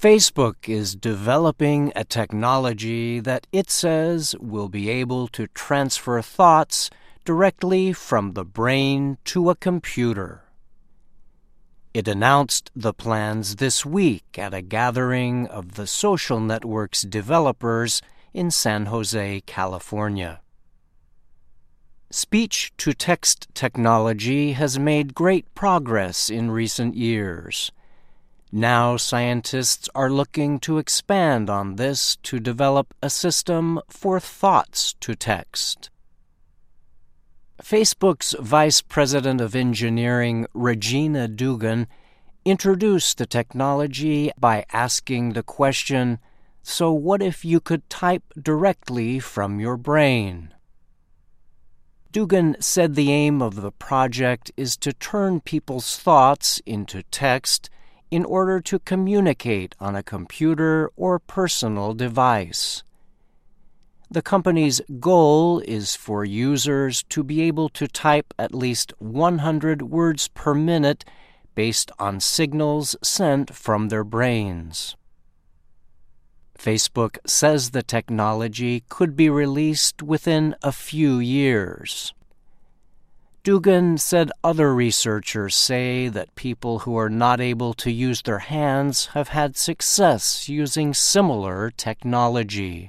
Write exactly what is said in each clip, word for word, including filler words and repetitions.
Facebook is developing a technology that it says will be able to transfer thoughts directly from the brain to a computer. It announced the plans this week at a gathering of the social network's developers in San Jose, California. Speech-to-text technology has made great progress in recent years. Now scientists are looking to expand on this to develop a system for thoughts to text. Facebook's Vice President of Engineering, Regina Dugan, introduced the technology by asking the question, "So what if you could type directly from your brain?" Dugan said the aim of the project is to turn people's thoughts into text in order to communicate on a computer or personal device. The company's goal is for users to be able to type at least one hundred words per minute based on signals sent from their brains. Facebook says the technology could be released within a few years. Dugan said other researchers say that people who are not able to use their hands have had success using similar technology.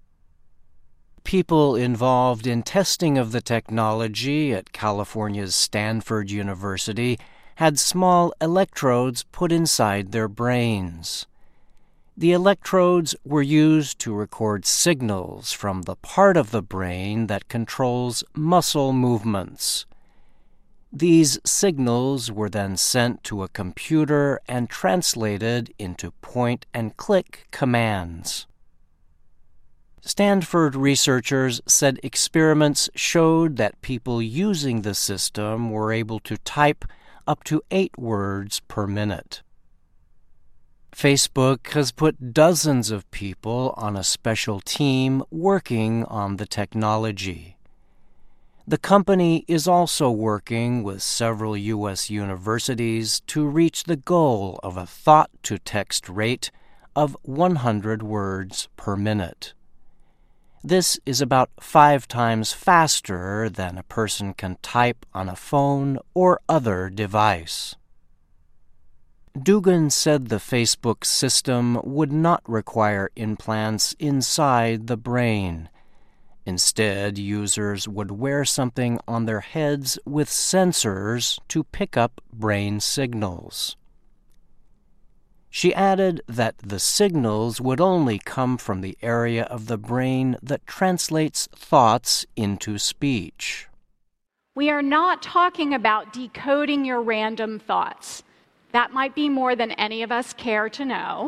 People involved in testing of the technology at California's Stanford University had small electrodes put inside their brains. The electrodes were used to record signals from the part of the brain that controls muscle movements. These signals were then sent to a computer and translated into point-and-click commands. Stanford researchers said experiments showed that people using the system were able to type up to eight words per minute. Facebook has put dozens of people on a special team working on the technology. The company is also working with several U S universities to reach the goal of a thought-to-text rate of one hundred words per minute. This is about five times faster than a person can type on a phone or other device. Dugan said the Facebook system would not require implants inside the brain. Instead, users would wear something on their heads with sensors to pick up brain signals. She added that the signals would only come from the area of the brain that translates thoughts into speech. We are not talking about decoding your random thoughts. That might be more than any of us care to know.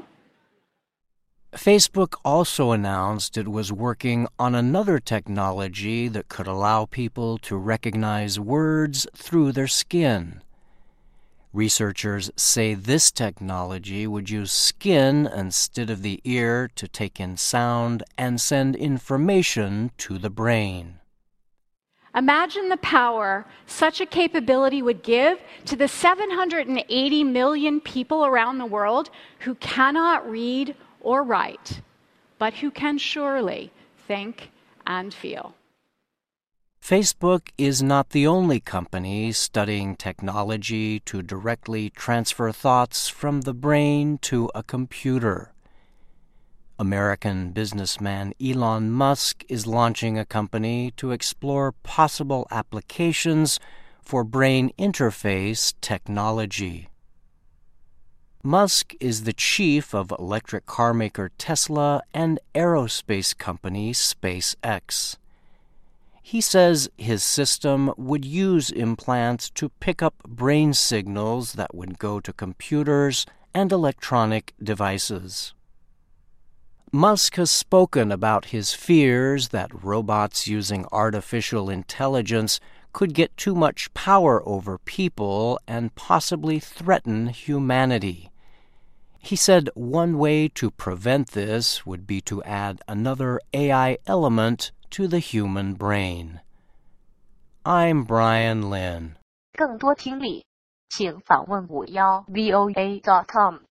Facebook also announced it was working on another technology that could allow people to recognize words through their skin. Researchers say this technology would use skin instead of the ear to take in sound and send information to the brain. Imagine the power such a capability would give to the seven hundred eighty million people around the world who cannot read or write, but who can surely think and feel. Facebook is not the only company studying technology to directly transfer thoughts from the brain to a computer. American businessman Elon Musk is launching a company to explore possible applications for brain interface technology. Musk is the chief of electric car maker Tesla and aerospace company SpaceX. He says his system would use implants to pick up brain signals that would go to computers and electronic devices. Musk has spoken about his fears that robots using artificial intelligence could get too much power over people and possibly threaten humanity. He said one way to prevent this would be to add another A I element to the human brain. I'm Brian Lynn. 更多听力，请访问五幺 V O A dot com。